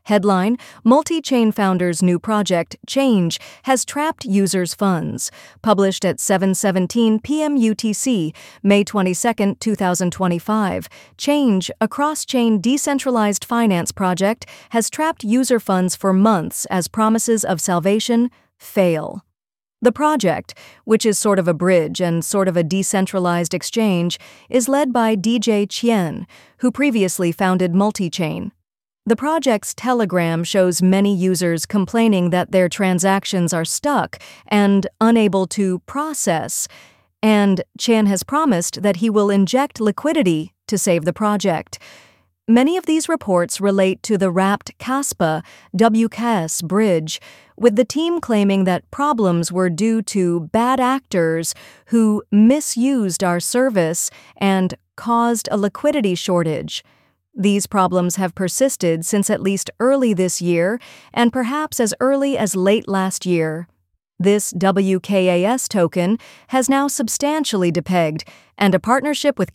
Headline: Multi-Chain founder's new project, Change, has trapped users' funds. Published at 7:17 p.m. UTC, May 22, 2025. Change, a cross-chain decentralized finance project, has trapped user funds for months as promises of salvation fail. The project, which is sort of a bridge and sort of a decentralized exchange, is led by DJ Qian, who previously founded Multi-Chain. The project's Telegram shows many users complaining that their transactions are stuck and unable to process, and Qian has promised that he will inject liquidity to save the project. Many of these reports relate to the wrapped Kaspa WKS bridge, with the team claiming that problems were due to bad actors who misused our service and caused a liquidity shortage. These problems have persisted since at least early this year, and perhaps as early as late last year. This WKAS token has now substantially depegged, and a partnership with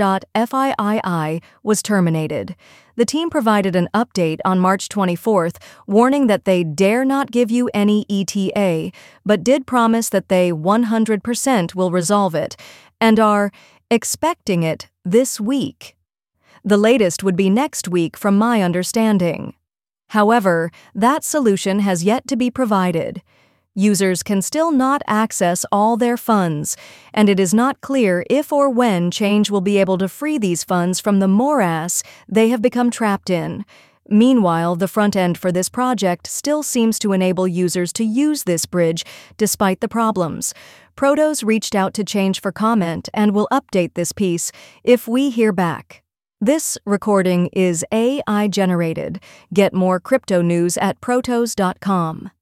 Case.FIII was terminated. The team provided an update on March 24th, warning that they dare not give you any ETA, but did promise that they 100% will resolve it, and are expecting it this week. The latest would be next week from my understanding. However, that solution has yet to be provided. Users can still not access all their funds, and it is not clear if or when Change will be able to free these funds from the morass they have become trapped in. Meanwhile, the front end for this project still seems to enable users to use this bridge despite the problems. Protos reached out to Change for comment and will update this piece if we hear back. This recording is AI generated. Get more crypto news at protos.com.